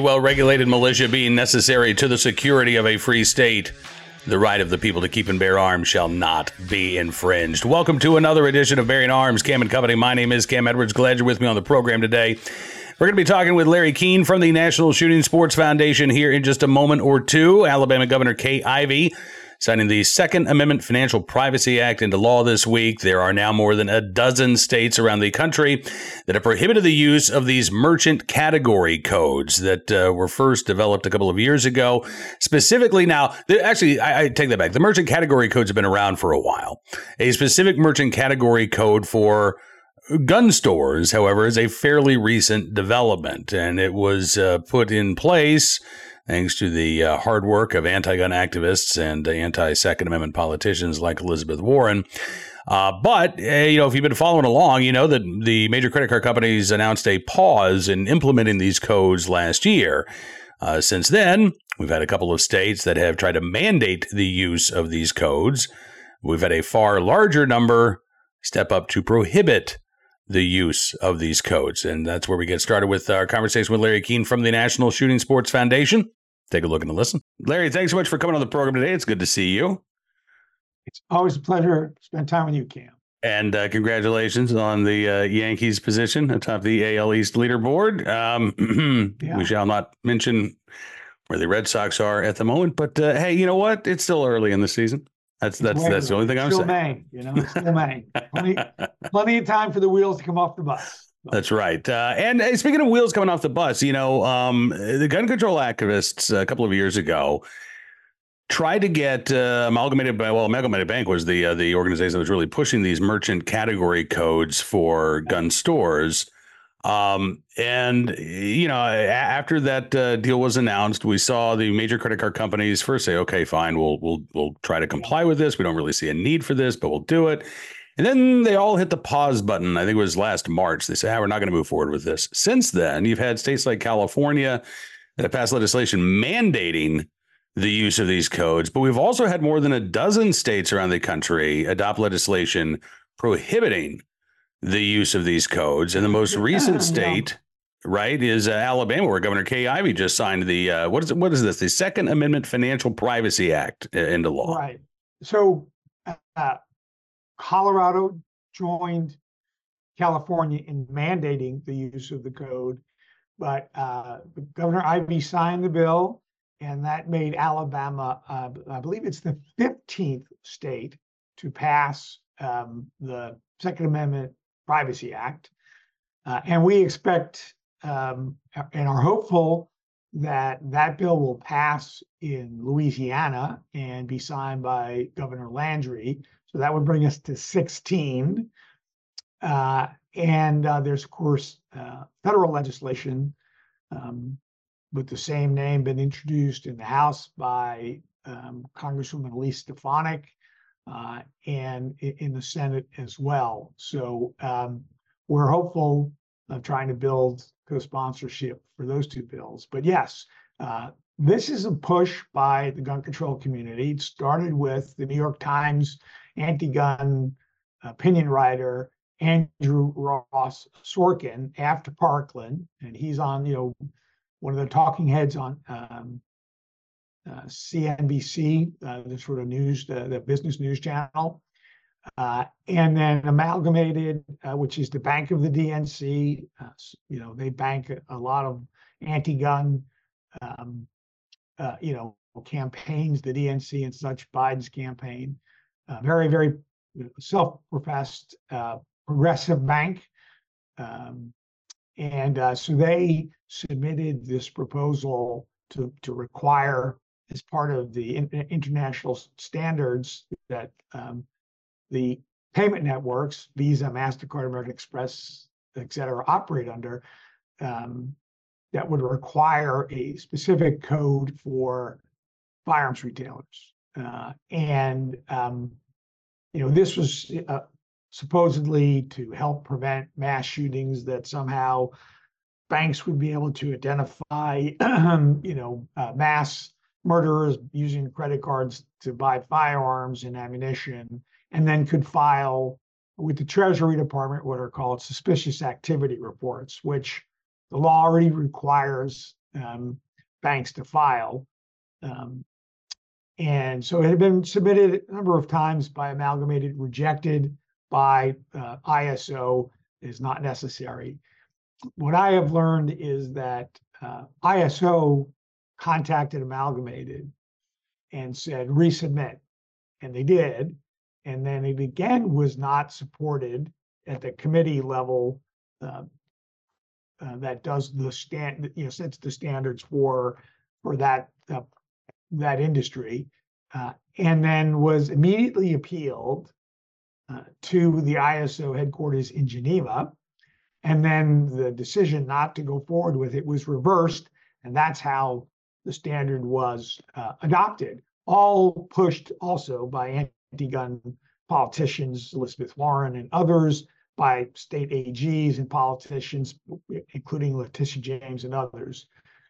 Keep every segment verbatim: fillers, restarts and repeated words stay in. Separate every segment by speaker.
Speaker 1: well-regulated militia being necessary to the security of a free state, the right of the people to keep and bear arms shall not be infringed. Welcome to another edition of Bearing Arms, Cam and Company. My name is Cam Edwards. Glad you're with me on the program today. We're going to be talking with Larry Keane from the National Shooting Sports Foundation here in just a moment or two. Alabama Governor Kay Ivey signing the Second Amendment Financial Privacy Act into law this week. There are now more than a dozen states around the country that have prohibited the use of these merchant category codes that uh, were first developed a couple of years ago. Specifically now, actually, I, I take that back. The merchant category codes have been around for a while. A specific merchant category code for gun stores, however, is a fairly recent development, and it was uh, put in place thanks to the uh, hard work of anti-gun activists and uh, anti-Second Amendment politicians like Elizabeth Warren. Uh, but, uh, you know, if you've been following along, you know that the major credit card companies announced a pause in implementing these codes last year. Uh, since then, we've had a couple of states that have tried to mandate the use of these codes. We've had a far larger number step up to prohibit the use of these codes. And that's where we get started with our conversation with Larry Keane from the National Shooting Sports Foundation. Take a look and a listen. Larry, thanks so much for coming on the program today. It's good to see you.
Speaker 2: It's always a pleasure to spend time with you, Cam.
Speaker 1: And uh, congratulations on the uh, Yankees position atop the A L East leaderboard. Um, yeah. We shall not mention where the Red Sox are at the moment, but uh, hey, you know what? It's still early in the season. That's that's that's the only thing I'm
Speaker 2: still
Speaker 1: saying.
Speaker 2: May, you know, it's still May. Plenty, plenty of time for the wheels to come off the bus.
Speaker 1: That's right. Uh, and uh, speaking of wheels coming off the bus, you know, um, the gun control activists a couple of years ago tried to get uh, Amalgamated Bank. Well, Amalgamated Bank was the uh, the organization that was really pushing these merchant category codes for gun stores. Um, and, you know, after that uh, deal was announced, we saw the major credit card companies first say, OK, fine, we'll we'll we'll try to comply with this. We don't really see a need for this, but we'll do it. And then they all hit the pause button. I think it was last March. They say, ah, we're not going to move forward with this. Since then, you've had states like California that have passed legislation mandating the use of these codes. But we've also had more than a dozen states around the country adopt legislation prohibiting the use of these codes. And the most recent state, right, is uh, Alabama, where Governor Kay Ivey just signed the, uh, what is it? What is this? The Second Amendment Financial Privacy Act uh, into law.
Speaker 2: Right. So uh, Colorado joined California in mandating the use of the code, but uh, Governor Ivey signed the bill, and that made Alabama, uh, I believe it's the fifteenth state to pass um, the Second Amendment Privacy Act. Uh, and we expect um, and are hopeful that that bill will pass in Louisiana and be signed by Governor Landry. So that would bring us to sixteen. Uh, and uh, there's, of course, uh, federal legislation um, with the same name been introduced in the House by um, Congresswoman Elise Stefanik. Uh, and in the Senate as well. So um, we're hopeful of trying to build co-sponsorship for those two bills. But yes, uh, this is a push by the gun control community. It started with the New York Times anti-gun opinion writer Andrew Ross Sorkin after Parkland, and he's on, you know, one of the talking heads on um, Uh, C N B C, uh, the sort of news, uh, the business news channel, uh, and then Amalgamated, uh, which is the bank of the D N C. Uh, you know, they bank a, a lot of anti-gun, um, uh, you know, campaigns, the D N C and such, Biden's campaign. Uh, very, very self-professed uh, progressive bank. Um, and uh, so they submitted this proposal to, to require, as part of the in, international standards that um, the payment networks, Visa, MasterCard, American Express, et cetera, operate under, um, that would require a specific code for firearms retailers. Uh, and, um, you know, this was uh, supposedly to help prevent mass shootings, that somehow banks would be able to identify, you know, uh, mass murderers using credit cards to buy firearms and ammunition, and then could file with the Treasury Department what are called suspicious activity reports, which the law already requires um, banks to file. Um, and so it had been submitted a number of times by Amalgamated, rejected by uh, I S O, is not necessary. What I have learned is that uh, I S O contacted Amalgamated and said, resubmit. And they did. And then it again was not supported at the committee level uh, uh, that does the stand, you know, sets the standards for for that uh, that industry, uh, and then was immediately appealed uh, to the I S O headquarters in Geneva. And then the decision not to go forward with it was reversed, and that's how the standard was uh, adopted. All pushed also by anti-gun politicians, Elizabeth Warren and others, by state A Gs and politicians, including Letitia James and others.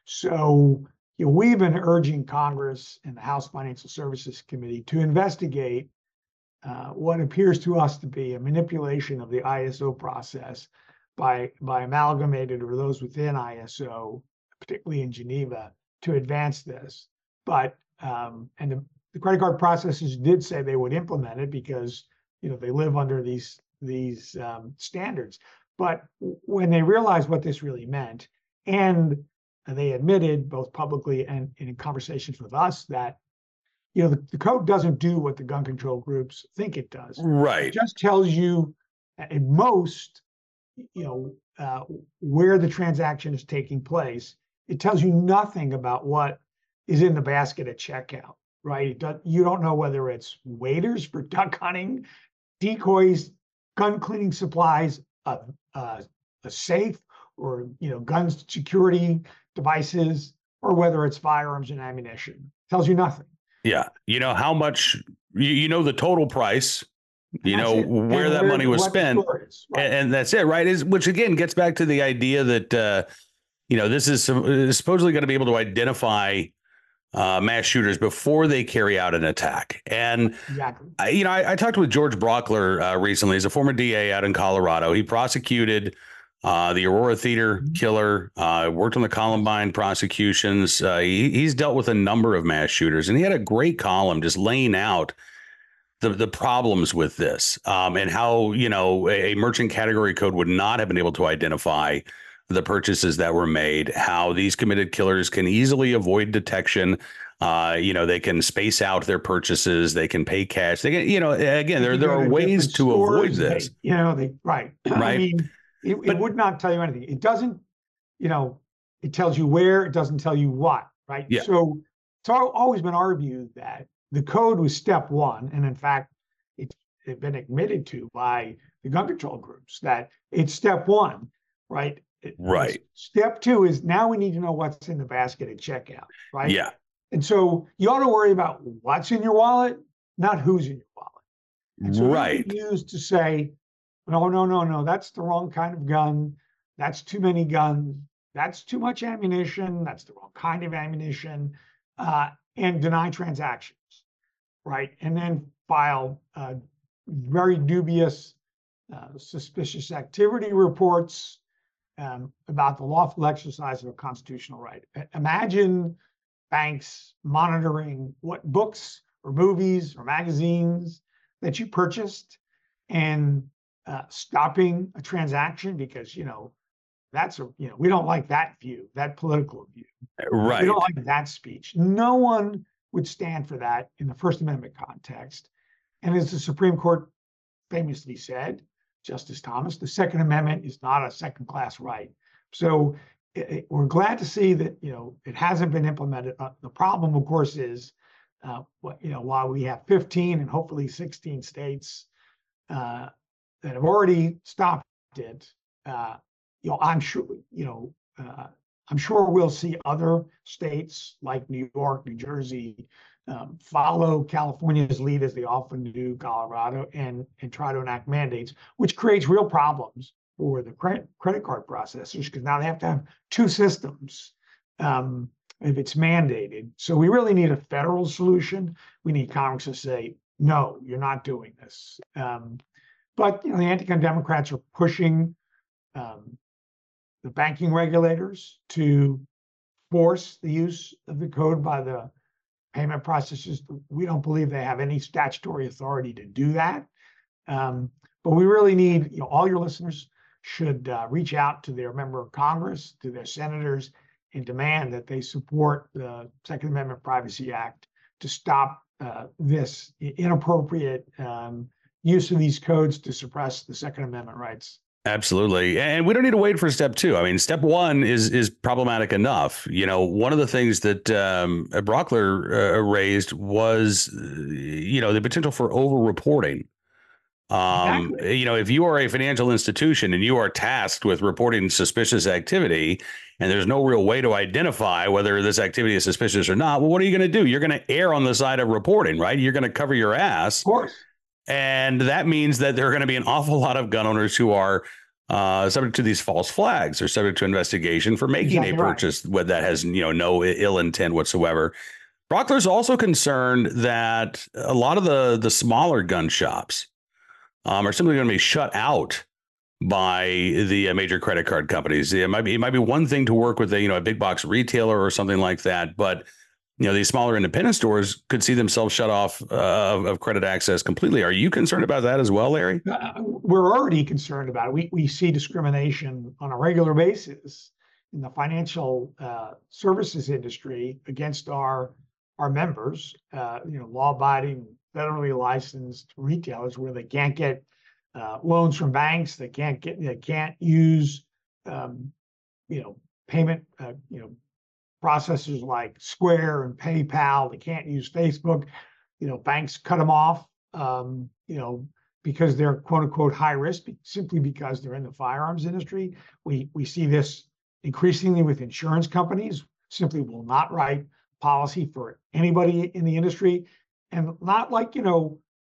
Speaker 2: So you know, we've been urging Congress and the House Financial Services Committee to investigate uh, what appears to us to be a manipulation of the I S O process by, by Amalgamated or those within I S O, particularly in Geneva, to advance this. But, um, and the, the credit card processors did say they would implement it because, you know, they live under these, these um, standards. But when they realized what this really meant, and they admitted both publicly and, and in conversations with us that, you know, the, the code doesn't do what the gun control groups think it does.
Speaker 1: Right.
Speaker 2: It just tells you at most, you know, uh, where the transaction is taking place. It tells you nothing about what is in the basket at checkout, right? It does, you don't know whether it's waiters for duck hunting, decoys, gun cleaning supplies, a, a, a safe, or, you know, guns security devices, or whether it's firearms and ammunition. It tells you nothing.
Speaker 1: Yeah. You know how much, you, you know, the total price, you know,
Speaker 2: it.
Speaker 1: where
Speaker 2: And
Speaker 1: that
Speaker 2: where-
Speaker 1: money was
Speaker 2: what the
Speaker 1: spent.
Speaker 2: store is, right?
Speaker 1: And, and that's it, right? Is which again gets back to the idea that uh, you know, this is, some, is supposedly going to be able to identify uh, mass shooters before they carry out an attack. And
Speaker 2: Exactly.
Speaker 1: I, you know, I, I talked with George Brockler uh, recently. He's a former D A out in Colorado. He prosecuted uh, the Aurora Theater killer. Uh, worked on the Columbine prosecutions. Uh, he, he's dealt with a number of mass shooters, and he had a great column just laying out the the problems with this, um, and how, you know, a, a merchant category code would not have been able to identify the purchases that were made, how these committed killers can easily avoid detection. Uh, you know, they can space out their purchases. They can pay cash. They can, you know, again, there,
Speaker 2: You
Speaker 1: there
Speaker 2: go
Speaker 1: are
Speaker 2: to
Speaker 1: ways
Speaker 2: different
Speaker 1: to avoid
Speaker 2: stores,
Speaker 1: this.
Speaker 2: they- You know, they, right. I
Speaker 1: Right.
Speaker 2: mean, it,
Speaker 1: But-
Speaker 2: it would not tell you anything. It doesn't, you know, it tells you where, it doesn't tell you what, right?
Speaker 1: Yeah.
Speaker 2: So it's al- always been our view that the code was step one. And in fact, it's it's been admitted to by the gun control groups that it's step one, right? It-
Speaker 1: Right.
Speaker 2: Step two is now we need to know what's in the basket at checkout, right?
Speaker 1: Yeah.
Speaker 2: And so you ought to worry about what's in your wallet, not who's in your wallet. And so
Speaker 1: Right.
Speaker 2: we used to say, no, no, no, no, that's the wrong kind of gun. That's too many guns. That's too much ammunition. That's the wrong kind of ammunition, uh, and deny transactions, right? And then file uh, very dubious, uh, suspicious activity reports um, about the lawful exercise of a constitutional right. I- Imagine banks monitoring what books or movies or magazines that you purchased and uh, stopping a transaction because, you know, that's a, you know, we don't like that view, that political view.
Speaker 1: Right.
Speaker 2: We don't like that speech. No one would stand for that in the First Amendment context. And as the Supreme Court famously said, Justice Thomas, the Second Amendment is not a second-class right. So it, it- we're glad to see that, you know, it hasn't been implemented. Uh, the problem, of course, is uh, what, you know, while we have fifteen and hopefully sixteen states uh, that have already stopped it, uh, you know, I'm sure, you know, uh, I'm sure we'll see other states like New York, New Jersey, um, follow California's lead as they often do, Colorado, and and try to enact mandates, which creates real problems for the credit credit card processors because now they have to have two systems um, if it's mandated. So we really need a federal solution. We need Congress to say, no, you're not doing this. Um, but you know, the anti-gun Democrats are pushing um, the banking regulators to force the use of the code by the payment processors. We don't believe they have any statutory authority to do that. Um, but we really need, you know, all your listeners should uh, reach out to their member of Congress, to their senators, and demand that they support the Second Amendment Privacy Act to stop uh, this inappropriate um, use of these codes to suppress the Second Amendment rights.
Speaker 1: Absolutely. And we don't need to wait for step two. I mean, step one is is problematic enough. You know, one of the things that um, Brauchler uh, raised was, you know, the potential for over-reporting. Um,
Speaker 2: Exactly.
Speaker 1: You know, if you are a financial institution and you are tasked with reporting suspicious activity and there's no real way to identify whether this activity is suspicious or not, well, what are you going to do? You're going to err on the side of reporting, right? You're going to cover your ass.
Speaker 2: Of course.
Speaker 1: And that means that there are going to be an awful lot of gun owners who are uh, subject to these false flags or subject to investigation for making
Speaker 2: Exactly
Speaker 1: a purchase right. that has, you know, no ill intent whatsoever. Brauchler's also concerned that a lot of the the smaller gun shops um, are simply going to be shut out by the uh, major credit card companies. It might be it might be one thing to work with a you know a big box retailer or something like that, but you know, these smaller independent stores could see themselves shut off uh, of, of credit access completely. Are you concerned about that as well, Larry?
Speaker 2: Uh, we're already concerned about it. We we see discrimination on a regular basis in the financial uh, services industry against our our members. Uh, you know, law-abiding, federally licensed retailers where they can't get uh, loans from banks. They can't get. They can't use um, you know payment. Uh, you know. processors like Square and PayPal. They can't use Facebook. You know, banks cut them off, um, you know, because they're quote unquote high risk, simply because they're in the firearms industry. We we see this increasingly with insurance companies, simply will not write policy for anybody in the industry. And not like, you know,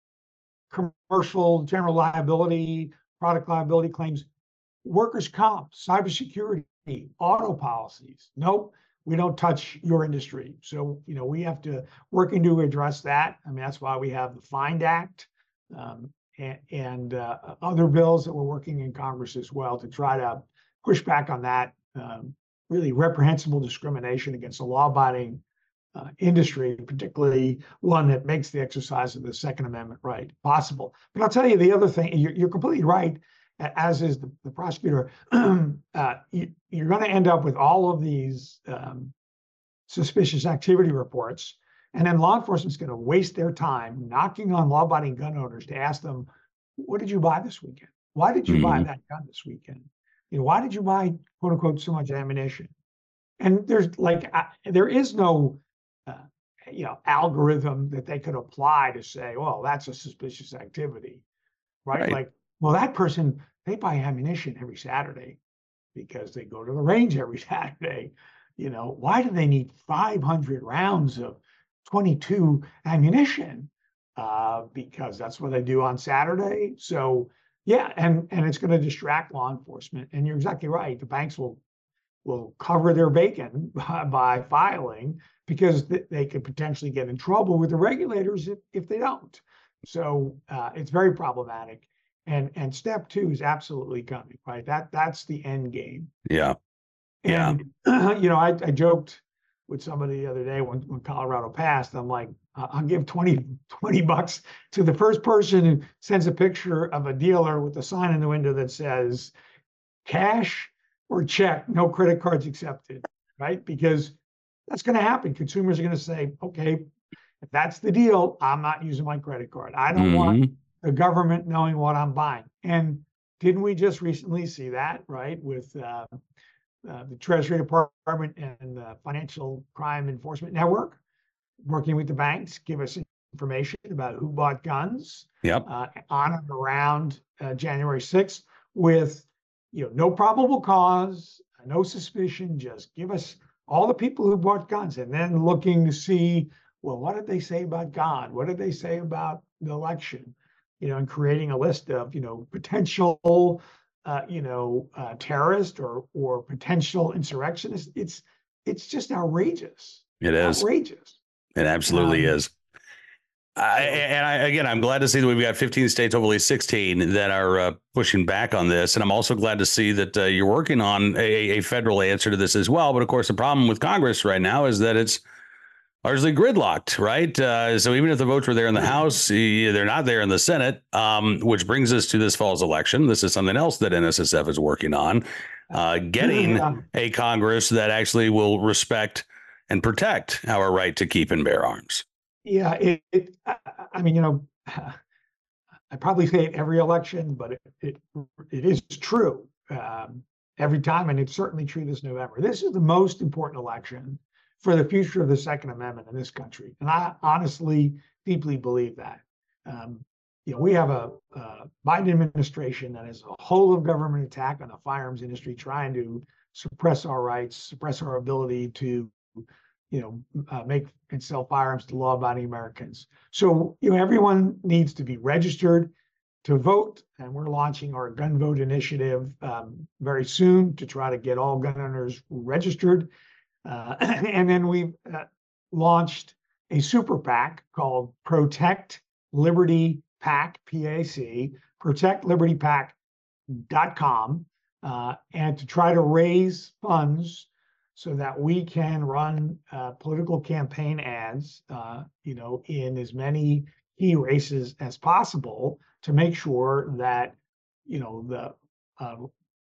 Speaker 2: commercial general liability, product liability claims, workers' comp, cybersecurity, auto policies. Nope. We don't touch your industry. So, you know, we have to working to address that. I mean, that's why we have the FIND Act um, and, and uh, other bills that we're working in Congress as well to try to push back on that um, really reprehensible discrimination against the law-abiding uh, industry, particularly one that makes the exercise of the Second Amendment right possible. But I'll tell you the other thing, you're, you're completely right, as is the, the prosecutor. uh, you, you're going to end up with all of these um, suspicious activity reports, and then law enforcement's going to waste their time knocking on law-abiding gun owners to ask them, what did you buy this weekend? Why did you mm-hmm. buy that gun this weekend? You know, why did you buy, quote unquote, so much ammunition? And there's like, uh, there is no, uh, you know, algorithm that they could apply to say, well, that's a suspicious activity, right? right. Like, well, that person, they buy ammunition every Saturday because they go to the range every Saturday. You know, why do they need five hundred rounds of twenty-two ammunition? Uh, because that's what they do on Saturday. So, yeah, and, and it's going to distract law enforcement. And you're exactly right. The banks will will cover their bacon by, by filing because th- they could potentially get in trouble with the regulators if, if they don't. So uh, it's very problematic. And and step two is absolutely coming, right? That that's the end game.
Speaker 1: Yeah.
Speaker 2: And yeah. you know, I, I joked with somebody the other day when, when Colorado passed. I'm like, I'll give twenty, twenty bucks to the first person who sends a picture of a dealer with a sign in the window that says cash or check, no credit cards accepted, right? Because that's going to happen. Consumers are going to say, okay, if that's the deal, I'm not using my credit card. I don't mm-hmm. want the government knowing what I'm buying. And didn't we just recently see that, right, with uh, uh, the Treasury Department and the Financial Crime Enforcement Network working with the banks, give us information about who bought guns
Speaker 1: yep.
Speaker 2: uh, on and around uh, January sixth with, you know, no probable cause, no suspicion, just give us all the people who bought guns, and then looking to see, well, what did they say about God? What did they say about the election? You know, and creating a list of, you know, potential, uh, you know, uh, terrorist or or potential insurrectionists. It's it's just outrageous.
Speaker 1: It is
Speaker 2: outrageous.
Speaker 1: It absolutely um, is. I, and I, again, I'm glad to see that we've got fifteen states, hopefully sixteen, that are uh, pushing back on this. And I'm also glad to see that uh, you're working on a, a federal answer to this as well. But of course, the problem with Congress right now is that it's largely gridlocked, right? Uh, so even if the votes were there in the House, they're not there in the Senate, um, which brings us to this fall's election. This is something else that N S S F is working on, uh, getting yeah. a Congress that actually will respect and protect our right to keep and bear arms.
Speaker 2: Yeah, it, it I mean, you know, I probably say it every election, but it it, it is true um, every time, and it's certainly true this November. This is the most important election for the future of the Second Amendment in this country, and I honestly deeply believe that. Um, you know, we have a, a Biden administration that is a whole of government attack on the firearms industry, trying to suppress our rights, suppress our ability to, you know, uh, make and sell firearms to law-abiding Americans. So, you know, everyone needs to be registered to vote, and we're launching our gun vote initiative um, very soon to try to get all gun owners registered. Uh, and then we've uh, launched a super PAC called Protect Liberty PAC, P A C, protect liberty pac dot com, uh, and to try to raise funds so that we can run uh, political campaign ads, uh, you know, in as many key races as possible to make sure that, you know, the uh,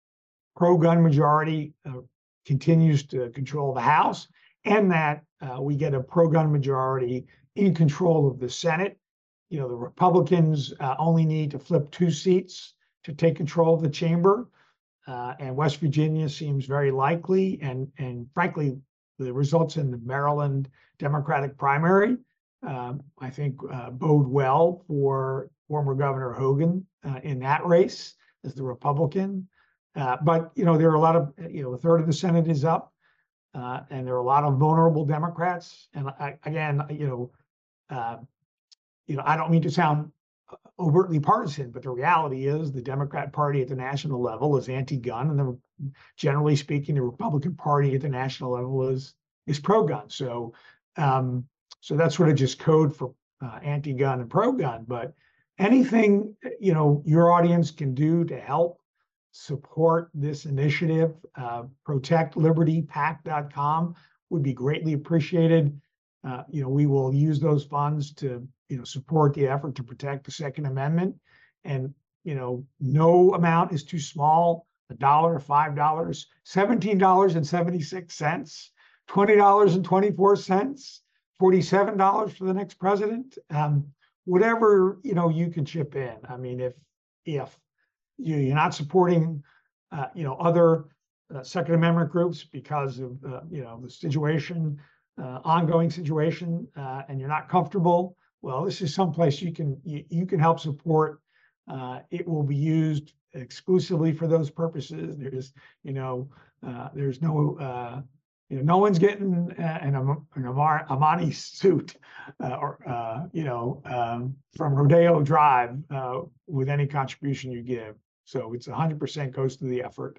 Speaker 2: pro-gun majority uh, continues to control the House, and that uh, we get a pro-gun majority in control of the Senate. You know, the Republicans uh, only need to flip two seats to take control of the chamber. Uh, and West Virginia seems very likely, and and frankly, the results in the Maryland Democratic primary, um, I think, uh, bode well for former Governor Hogan uh, in that race as the Republican. Uh, but you know, there are a lot of, you know, a third of the Senate is up, uh, and there are a lot of vulnerable Democrats. And I, again, you know, uh, you know, I don't mean to sound overtly partisan, but the reality is the Democrat Party at the national level is anti-gun, and the, generally speaking, the Republican Party at the national level is is pro-gun. So, um, so that's sort of just code for uh, anti-gun and pro-gun. But anything, you know, your audience can do to help support this initiative, uh, protect liberty pac dot com would be greatly appreciated. Uh, you know, we will use those funds to, you know, support the effort to protect the Second Amendment. And, you know, no amount is too small. A dollar, five dollars, seventeen dollars and seventy-six cents, twenty dollars and twenty-four cents, forty-seven dollars for the next president. Um, whatever, you know, you can chip in. I mean, if if you, you're not supporting, uh, you know, other uh, Second Amendment groups because of, uh, you know, the situation, uh, ongoing situation, uh, and you're not comfortable, well, this is someplace you can you, you can help support. Uh, it will be used exclusively for those purposes. There's, you know, uh, there's no, uh, you know, no one's getting uh, an, an Amar, Amani suit uh, or, uh, you know, um, from Rodeo Drive uh, with any contribution you give. So it's one hundred percent goes to the effort.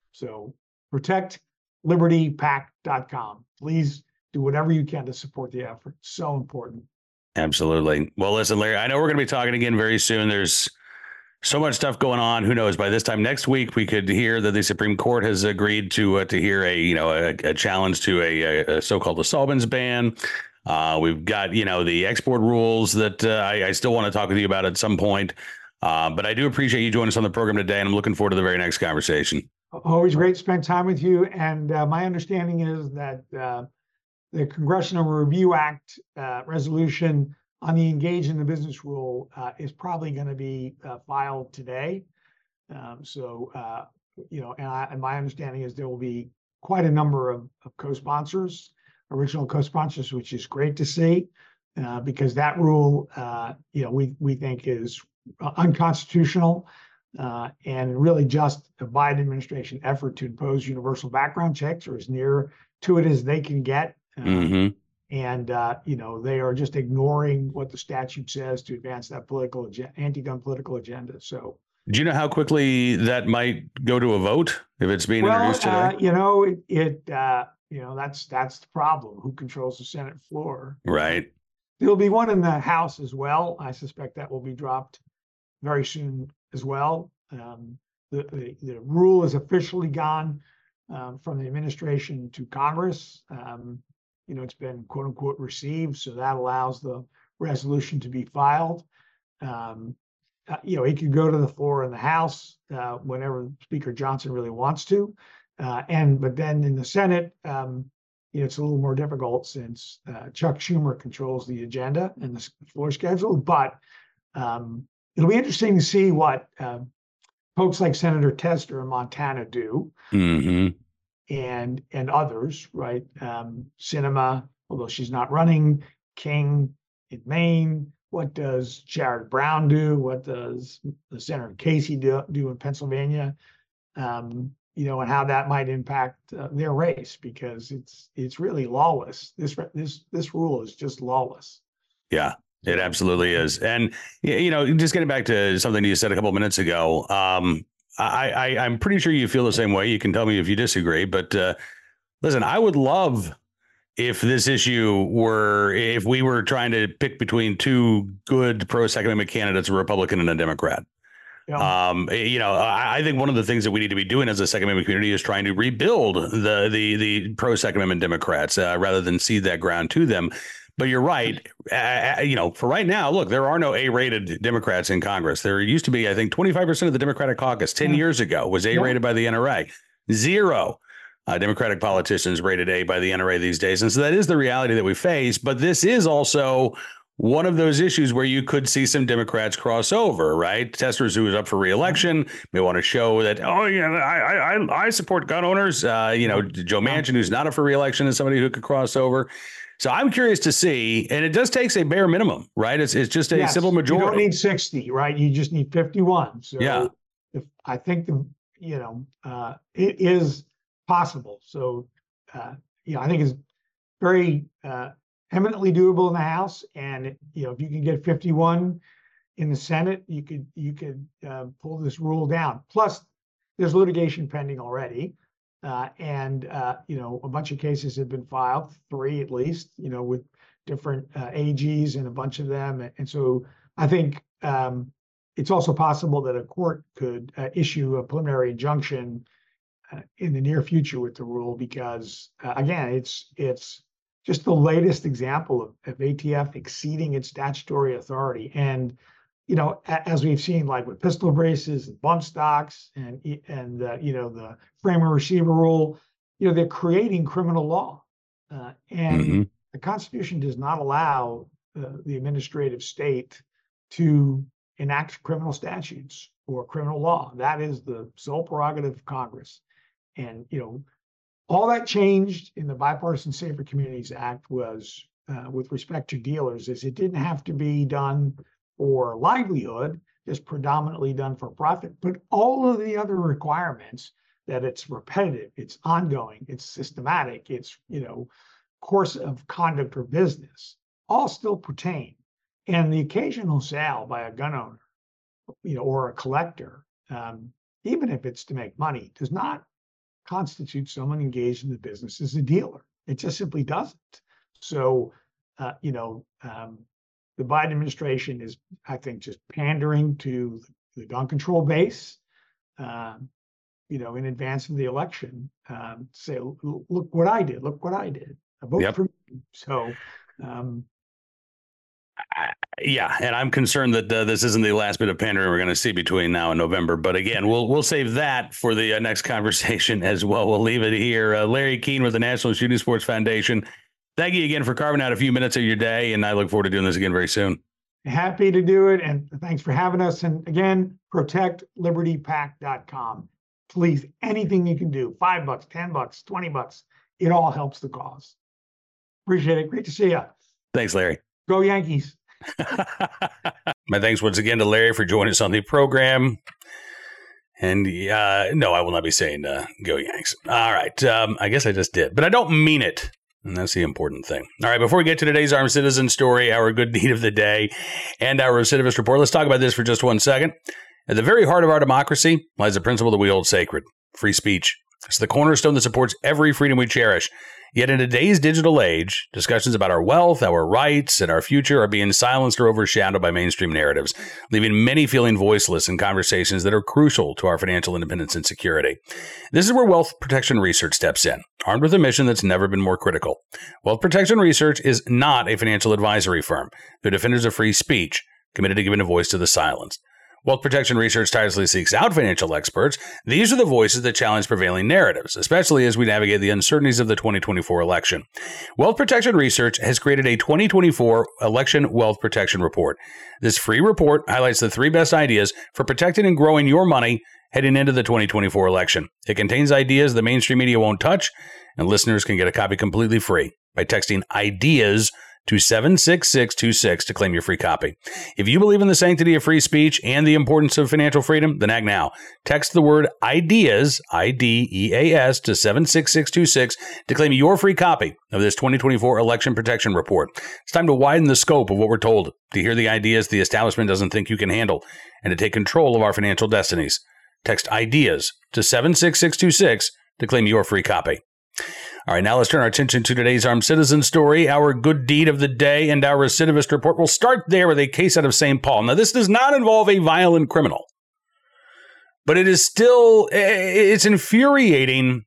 Speaker 2: So protect liberty pac dot com. Please do whatever you can to support the effort. So important.
Speaker 1: Absolutely. Well, listen, Larry, I know we're going to be talking again very soon. There's so much stuff going on. Who knows? By this time next week, we could hear that the Supreme Court has agreed to uh, to hear a you know a, a challenge to a, a so-called assaultments ban. Uh, we've got you know the export rules that uh, I, I still want to talk with you about at some point. Uh, but I do appreciate you joining us on the program today, and I'm looking forward to the very next conversation.
Speaker 2: Always great to spend time with you. And uh, my understanding is that uh, the Congressional Review Act uh, resolution on the engage in the business rule uh, is probably going to be uh, filed today. Um, so, uh, you know, and, I, and my understanding is there will be quite a number of, of co-sponsors, original co-sponsors, which is great to see, uh, because that rule, uh, you know, we we think is unconstitutional uh, and really just the Biden administration effort to impose universal background checks, or as near to it as they can get. Uh,
Speaker 1: mm-hmm.
Speaker 2: And, uh, you know, they are just ignoring what the statute says to advance that political agenda, anti-gun political agenda. So,
Speaker 1: do you know how quickly that might go to a vote if it's being
Speaker 2: well,
Speaker 1: introduced today?
Speaker 2: Uh, you know, it, it uh, you know, that's that's the problem. Who controls the Senate floor?
Speaker 1: Right.
Speaker 2: There'll be one in the House as well. I suspect that will be dropped very soon as well. Um, the, the, the rule is officially gone um, from the administration to Congress. Um, you know, it's been quote unquote received, so that allows the resolution to be filed. Um, uh, you know, it could go to the floor in the House uh, whenever Speaker Johnson really wants to. Uh, and but then in the Senate, um, you know, it's a little more difficult since uh, Chuck Schumer controls the agenda and the floor schedule. But um, it'll be interesting to see what uh, folks like Senator Tester in Montana do,
Speaker 1: mm-hmm.
Speaker 2: and and others, right? Um, Sinema, although she's not running, King in Maine. What does Sherrod Brown do? What does the Senator Casey do, do in Pennsylvania? Um, you know, and how that might impact uh, their race, because it's it's really lawless. This this this rule is just lawless.
Speaker 1: Yeah, it absolutely is. And you know, just getting back to something you said a couple of minutes ago, um, I, I I'm pretty sure you feel the same way. You can tell me if you disagree, but uh, listen, I would love if this issue were, if we were trying to pick between two good pro-Second Amendment candidates, a Republican and a Democrat. Yeah. Um, you know, I, I think one of the things that we need to be doing as a Second Amendment community is trying to rebuild the the the pro-Second Amendment Democrats uh, rather than cede that ground to them. But you're right. Uh, you know, for right now, look, there are no A-rated Democrats in Congress. There used to be, I think, twenty-five percent of the Democratic caucus ten yeah. years ago was A-rated yeah. by the N R A. Zero Uh, Democratic politicians rated A by the N R A these days. And so that is the reality that we face. But this is also one of those issues where you could see some Democrats cross over, right? Testers, who is up for reelection, may want to show that, oh, yeah, I I, I support gun owners. Uh, you know, Joe Manchin, who's not up for reelection, is somebody who could cross over. So I'm curious to see, and it does take a bare minimum, right? It's it's just a yes, simple majority.
Speaker 2: You don't need sixty, right? You just need fifty-one. So
Speaker 1: yeah.
Speaker 2: if I think the you know uh, it is possible. So, uh, you know, I think it's very uh, eminently doable in the House, and you know, if you can get fifty-one in the Senate, you could you could uh, pull this rule down. Plus, there's litigation pending already, uh, and uh, you know, a bunch of cases have been filed, three at least, you know, with different uh, A Gs and a bunch of them, and so I think um, it's also possible that a court could uh, issue a preliminary injunction Uh, in the near future with the rule, because uh, again, it's it's just the latest example of, of A T F exceeding its statutory authority. And you know, a, as we've seen, like with pistol braces and bump stocks and and uh, you know, the frame and receiver rule, you know, they're creating criminal law, uh, and mm-hmm. the Constitution does not allow uh, the administrative state to enact criminal statutes or criminal law. That is the sole prerogative of Congress. And, you know, all that changed in the Bipartisan Safer Communities Act was uh, with respect to dealers, is it didn't have to be done for livelihood, just predominantly done for profit, but all of the other requirements, that it's repetitive, it's ongoing, it's systematic, it's, you know, course of conduct or business, all still pertain. And the occasional sale by a gun owner, you know, or a collector, um, even if it's to make money, does not constitute someone engaged in the business as a dealer. It just simply doesn't. So, uh, you know, um, the Biden administration is, I think, just pandering to the gun control base, uh, you know, in advance of the election, um, say, look what I did, look what I did. I vote yep. for me. So, um,
Speaker 1: I, yeah, and I'm concerned that uh, this isn't the last bit of pandering we're going to see between now and November. But again, we'll we'll save that for the uh, next conversation as well. We'll leave it here. Uh, Larry Keane with the National Shooting Sports Foundation. Thank you again for carving out a few minutes of your day, and I look forward to doing this again very soon.
Speaker 2: Happy to do it, and thanks for having us. And again, protect liberty pac dot com. Please, anything you can do, five bucks, ten bucks, twenty bucks, it all helps the cause. Appreciate it. Great to see you.
Speaker 1: Thanks, Larry.
Speaker 2: Go Yankees.
Speaker 1: My thanks once again to Larry for joining us on the program. And uh, no, I will not be saying uh, go Yanks. All right. Um, I guess I just did, but I don't mean it. And that's the important thing. All right. Before we get to today's Armed Citizen story, our good deed of the day, and our recidivist report, let's talk about this for just one second. At the very heart of our democracy lies a principle that we hold sacred: free speech. It's the cornerstone that supports every freedom we cherish. Yet in today's digital age, discussions about our wealth, our rights, and our future are being silenced or overshadowed by mainstream narratives, leaving many feeling voiceless in conversations that are crucial to our financial independence and security. This is where Wealth Protection Research steps in, armed with a mission that's never been more critical. Wealth Protection Research is not a financial advisory firm. They're defenders of free speech, committed to giving a voice to the silenced. Wealth Protection Research tirelessly seeks out financial experts. These are the voices that challenge prevailing narratives, especially as we navigate the uncertainties of the twenty twenty-four election. Wealth Protection Research has created a twenty twenty-four Election Wealth Protection Report. This free report highlights the three best ideas for protecting and growing your money heading into the twenty twenty-four election. It contains ideas the mainstream media won't touch, and listeners can get a copy completely free by texting IDEAS to seven six six two six to claim your free copy. If you believe in the sanctity of free speech and the importance of financial freedom, then act now. Text the word IDEAS, I D E A S, to seven six six two six to claim your free copy of this twenty twenty-four Election Protection Report. It's time to widen the scope of what we're told, to hear the ideas the establishment doesn't think you can handle, and to take control of our financial destinies. Text IDEAS to seven six six two six to claim your free copy. All right, now let's turn our attention to today's Armed Citizen story, our good deed of the day, and our recidivist report. We'll start there with a case out of Saint Paul. Now, this does not involve a violent criminal, but it is still, it's infuriating.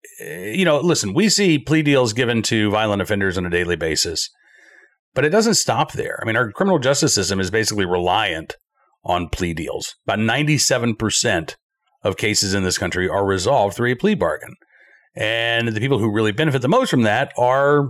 Speaker 1: You know, listen, we see plea deals given to violent offenders on a daily basis, but it doesn't stop there. I mean, our criminal justice system is basically reliant on plea deals. About ninety-seven percent of cases in this country are resolved through a plea bargain. And the people who really benefit the most from that are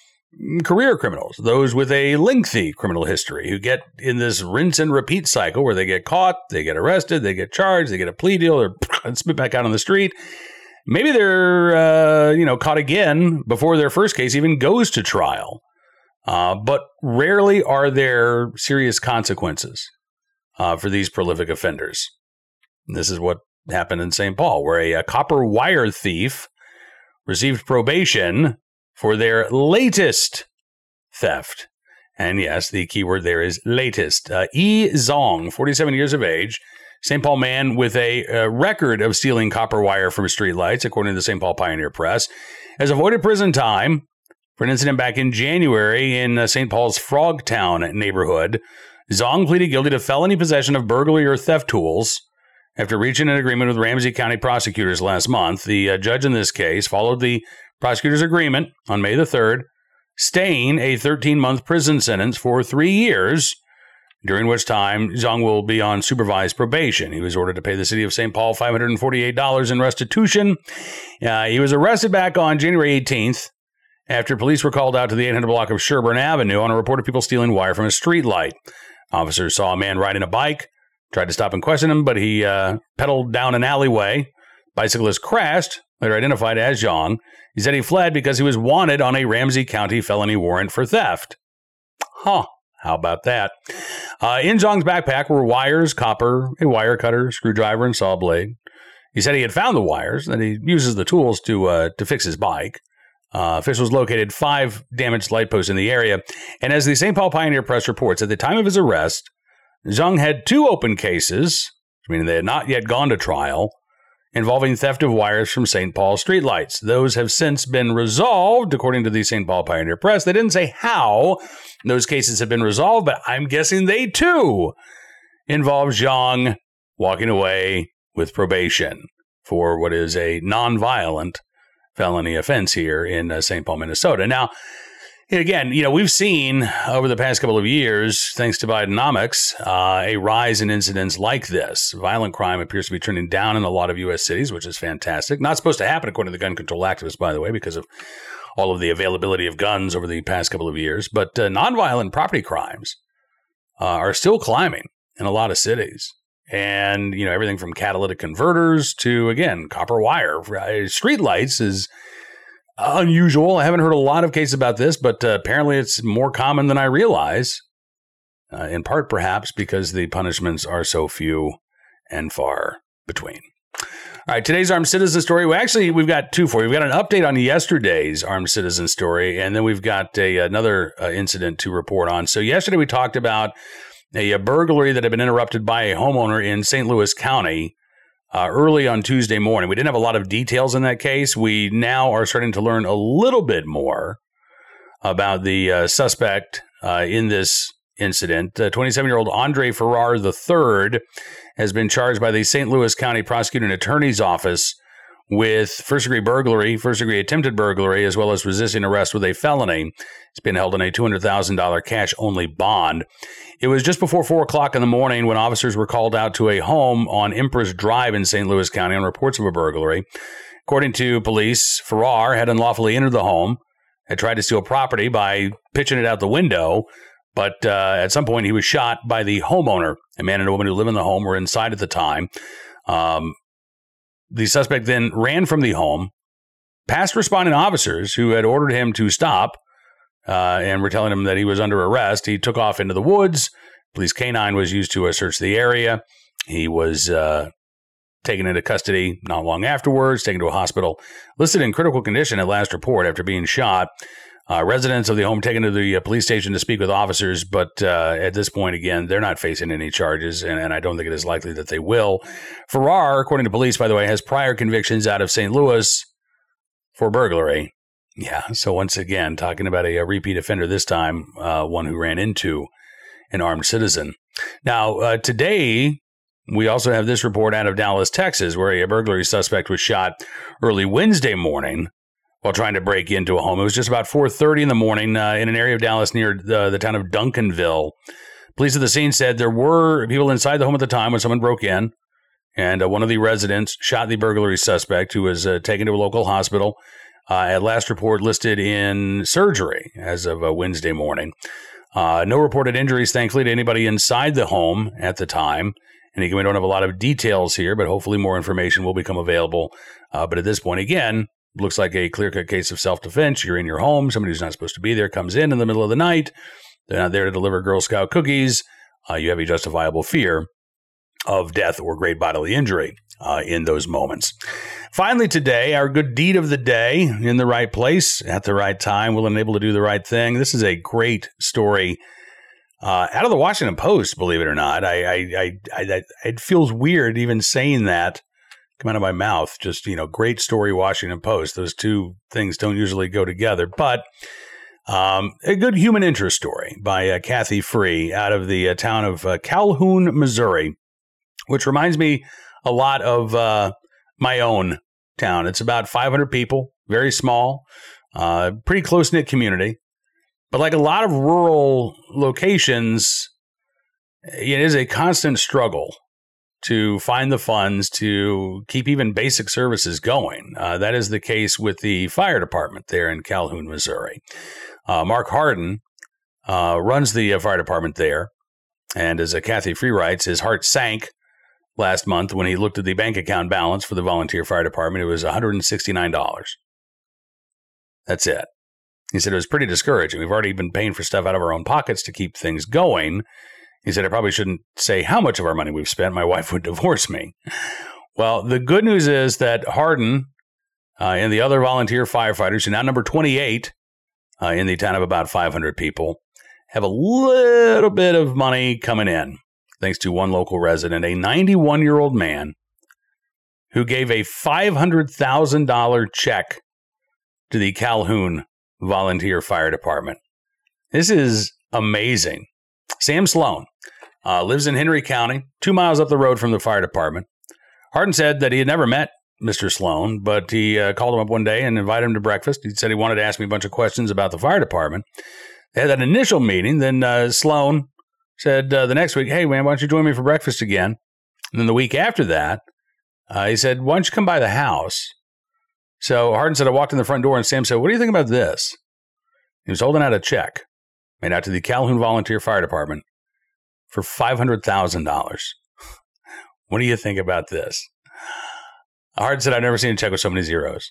Speaker 1: career criminals, those with a lengthy criminal history who get in this rinse and repeat cycle where they get caught, they get arrested, they get charged, they get a plea deal, or spit back out on the street. Maybe they're, uh, you know, caught again before their first case even goes to trial. Uh, but rarely are there serious consequences uh, for these prolific offenders. And this is what happened in Saint Paul, where a, a copper wire thief received probation for their latest theft. And yes, the key word there is latest. Uh, E. Zong, forty-seven years of age, Saint Paul man with a, a record of stealing copper wire from streetlights, according to the Saint Paul Pioneer Press, has avoided prison time for an incident back in January in uh, Saint Paul's Frogtown neighborhood. Zong pleaded guilty to felony possession of burglary or theft tools after reaching an agreement with Ramsey County prosecutors last month. The uh, judge in this case followed the prosecutor's agreement on May the third, staying a thirteen-month prison sentence for three years, during which time Zong will be on supervised probation. He was ordered to pay the city of Saint Paul five hundred forty-eight dollars in restitution. Uh, he was arrested back on January eighteenth after police were called out to the eight hundred block of Sherburne Avenue on a report of people stealing wire from a streetlight. Officers saw a man riding a bike, tried to stop and question him, but he uh, pedaled down an alleyway. Bicyclist crashed, later identified as Zong. He said he fled because he was wanted on a Ramsey County felony warrant for theft. Huh, how about that? Uh, in Zong's backpack were wires, copper, a wire cutter, screwdriver, and saw blade. He said he had found the wires, that he uses the tools to uh, to fix his bike. Uh, officials located five damaged light posts in the area. And as the Saint Paul Pioneer Press reports, at the time of his arrest, Zong had two open cases, meaning they had not yet gone to trial, involving theft of wires from Saint Paul streetlights. Those have since been resolved, according to the Saint Paul Pioneer Press. They didn't say how those cases have been resolved, but I'm guessing they too involve Zong walking away with probation for what is a nonviolent felony offense here in uh, Saint Paul, Minnesota. Now, again, you know, we've seen over the past couple of years, thanks to Bidenomics, uh, a rise in incidents like this. Violent crime appears to be trending down in a lot of U S cities, which is fantastic. Not supposed to happen, according to the gun control activists, by the way, because of all of the availability of guns over the past couple of years. But uh, nonviolent property crimes uh, are still climbing in a lot of cities. And, you know, everything from catalytic converters to, again, copper wire. Streetlights is unusual. I haven't heard a lot of cases about this, but uh, apparently it's more common than I realize, uh, in part perhaps because the punishments are so few and far between. All right, today's Armed Citizen story. We actually, we've got two for you. We've got an update on yesterday's Armed Citizen story, and then we've got a, another uh, incident to report on. So yesterday we talked about a, a burglary that had been interrupted by a homeowner in Saint Louis County. uh, early on Tuesday morning. We didn't have a lot of details in that case. We now are starting to learn a little bit more about the uh, suspect uh, in this incident. Uh, twenty-seven-year-old Andre Farrar the third has been charged by the Saint Louis County Prosecuting Attorney's Office with first-degree burglary, first-degree attempted burglary, as well as resisting arrest with a felony. He's been held on a two hundred thousand dollars cash-only bond. It was just before four o'clock in the morning when officers were called out to a home on Empress Drive in Saint Louis County on reports of a burglary. According to police, Farrar had unlawfully entered the home, had tried to steal property by pitching it out the window, but uh, at some point he was shot by the homeowner. A man and a woman who live in the home were inside at the time. Um, the suspect then ran from the home, past responding officers who had ordered him to stop uh, and were telling him that he was under arrest. He took off into the woods. Police canine was used to uh, search the area. He was uh, taken into custody not long afterwards, taken to a hospital, listed in critical condition at last report after being shot. Uh, residents of the home taken to the uh, police station to speak with officers, but uh, at this point, again, they're not facing any charges, and, and I don't think it is likely that they will. Farrar, according to police, by the way, has prior convictions out of Saint Louis for burglary. Yeah, so once again, talking about a, a repeat offender, this time uh, one who ran into an armed citizen. Now, uh, today, we also have this report out of Dallas, Texas, where a burglary suspect was shot early Wednesday morning while trying to break into a home. It was just about four thirty in the morning uh, in an area of Dallas near the, the town of Duncanville. Police at the scene said there were people inside the home at the time when someone broke in, and uh, one of the residents shot the burglary suspect, who was uh, taken to a local hospital. Uh, at last report, listed in surgery as of uh, Wednesday morning. Uh, no reported injuries, thankfully, to anybody inside the home at the time. And again, we don't have a lot of details here, but hopefully more information will become available. Uh, but at this point, again, looks like a clear-cut case of self-defense. You're in your home. Somebody who's not supposed to be there comes in in the middle of the night. They're not there to deliver Girl Scout cookies. Uh, you have a justifiable fear of death or great bodily injury uh, in those moments. Finally today, our good deed of the day, in the right place, at the right time, willing and able to do the right thing. This is a great story uh, out of the Washington Post, believe it or not. I, I, I, I, it feels weird even saying that come out of my mouth. Just, you know, great story, Washington Post. Those two things don't usually go together, but um, a good human interest story by uh, Kathy Free out of the uh, town of uh, Calhoun, Missouri, which reminds me a lot of uh, my own town. It's about five hundred people, very small, uh, pretty close-knit community. But like a lot of rural locations, it is a constant struggle to find the funds to keep even basic services going. Uh, that is the case with the fire department there in Calhoun, Missouri. Uh, Mark Harden uh, runs the uh, fire department there. And as uh, Kathy Free writes, his heart sank last month when he looked at the bank account balance for the volunteer fire department. It was one hundred sixty-nine dollars. That's it. He said it was pretty discouraging. We've already been paying for stuff out of our own pockets to keep things going. He said, I probably shouldn't say how much of our money we've spent. My wife would divorce me. Well, the good news is that Harden uh, and the other volunteer firefighters, who now number twenty-eight uh, in the town of about five hundred people, have a little bit of money coming in, thanks to one local resident, a ninety-one-year-old man who gave a five hundred thousand dollars check to the Calhoun Volunteer Fire Department. This is amazing. Sam Sloan uh, lives in Henry County, two miles up the road from the fire department. Harden said that he had never met Mister Sloan, but he uh, called him up one day and invited him to breakfast. He said he wanted to ask me a bunch of questions about the fire department. They had that initial meeting. Then uh, Sloan said uh, the next week, hey, man, why don't you join me for breakfast again? And then the week after that, uh, he said, why don't you come by the house? So Harden said, I walked in the front door and Sam said, what do you think about this? He was holding out a check made out to the Calhoun Volunteer Fire Department for five hundred thousand dollars. What do you think about this? Harden said, I've never seen a check with so many zeros.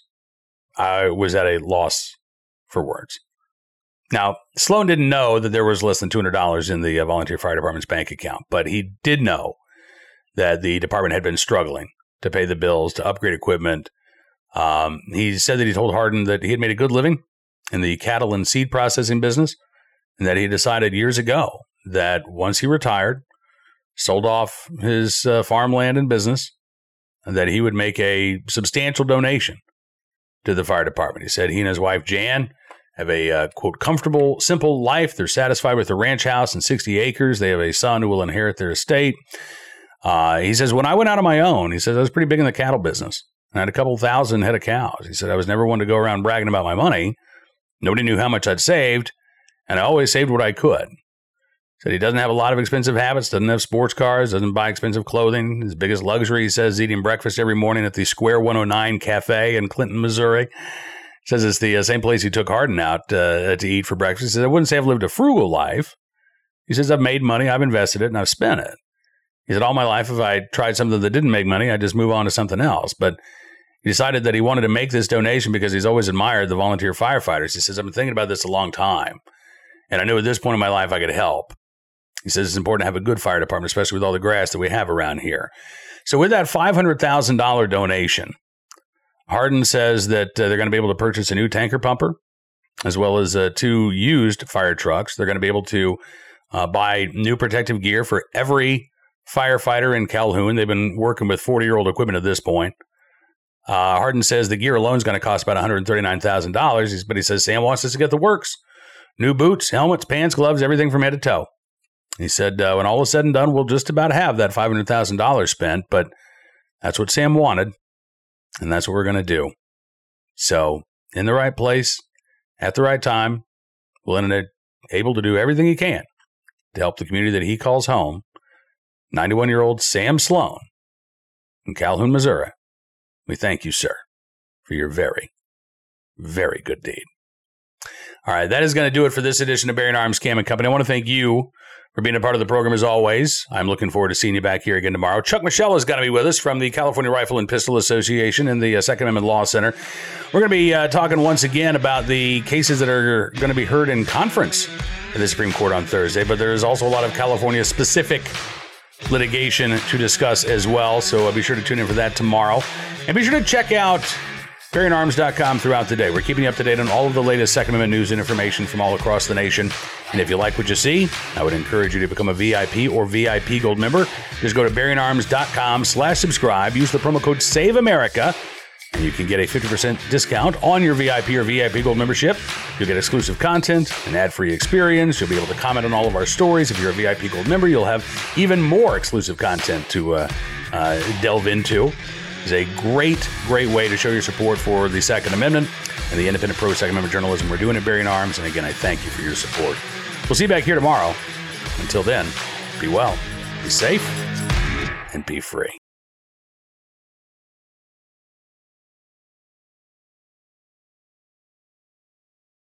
Speaker 1: I was at a loss for words. Now, Sloan didn't know that there was less than two hundred dollars in the uh, Volunteer Fire Department's bank account, but he did know that the department had been struggling to pay the bills, to upgrade equipment. Um, he said that he told Harden that he had made a good living in the cattle and seed processing business, and that he decided years ago that once he retired, sold off his uh, farmland and business, that he would make a substantial donation to the fire department. He said he and his wife, Jan, have a, uh, quote, comfortable, simple life. They're satisfied with their ranch house and sixty acres. They have a son who will inherit their estate. Uh, he says, when I went out on my own, he says, I was pretty big in the cattle business. I had a couple thousand head of cows. He said, I was never one to go around bragging about my money. Nobody knew how much I'd saved, and I always saved what I could. He said he doesn't have a lot of expensive habits, doesn't have sports cars, doesn't buy expensive clothing. His biggest luxury, he says, is eating breakfast every morning at the Square one oh nine Cafe in Clinton, Missouri. He says it's the uh, same place he took Hardin out uh, to eat for breakfast. He says, I wouldn't say I've lived a frugal life. He says, I've made money, I've invested it, and I've spent it. He said, all my life, if I tried something that didn't make money, I'd just move on to something else. But he decided that he wanted to make this donation because he's always admired the volunteer firefighters. He says, I've been thinking about this a long time, and I knew at this point in my life I could help. He says it's important to have a good fire department, especially with all the grass that we have around here. So with that five hundred thousand dollars donation, Hardin says that uh, they're going to be able to purchase a new tanker pumper, as well as uh, two used fire trucks. They're going to be able to uh, buy new protective gear for every firefighter in Calhoun. They've been working with forty-year-old equipment at this point. Uh, Hardin says the gear alone is going to cost about one hundred thirty-nine thousand dollars, but he says Sam wants us to get the works. New boots, helmets, pants, gloves, everything from head to toe. He said uh, when all is said and done, we'll just about have that five hundred thousand dollars spent, but that's what Sam wanted, and that's what we're going to do. So, in the right place, at the right time, willing and able to do everything he can to help the community that he calls home, ninety-one-year-old Sam Sloan in Calhoun, Missouri. We thank you, sir, for your very, very good deed. All right, that is going to do it for this edition of Bearing Arms Cam and Company. I want to thank you for being a part of the program as always. I'm looking forward to seeing you back here again tomorrow. Chuck Michelle is going to be with us from the California Rifle and Pistol Association and the uh, Second Amendment Law Center. We're going to be uh, talking once again about the cases that are going to be heard in conference at the Supreme Court on Thursday, but there's also a lot of California-specific litigation to discuss as well, so uh, be sure to tune in for that tomorrow. And be sure to check out bearing arms dot com throughout the day. We're keeping you up to date on all of the latest Second Amendment news and information from all across the nation. And if you like what you see, I would encourage you to become a V I P or V I P Gold member. Just go to bearing arms dot com slash subscribe. Use the promo code SAVEAMERICA, and you can get a fifty percent discount on your V I P or V I P Gold membership. You'll get exclusive content, an ad-free experience. You'll be able to comment on all of our stories. If you're a V I P Gold member, you'll have even more exclusive content to uh, uh, delve into. It's a great, great way to show your support for the Second Amendment and the independent pro-Second Amendment journalism we're doing at Bearing Arms. And again, I thank you for your support. We'll see you back here tomorrow. Until then, be well, be safe, and be free.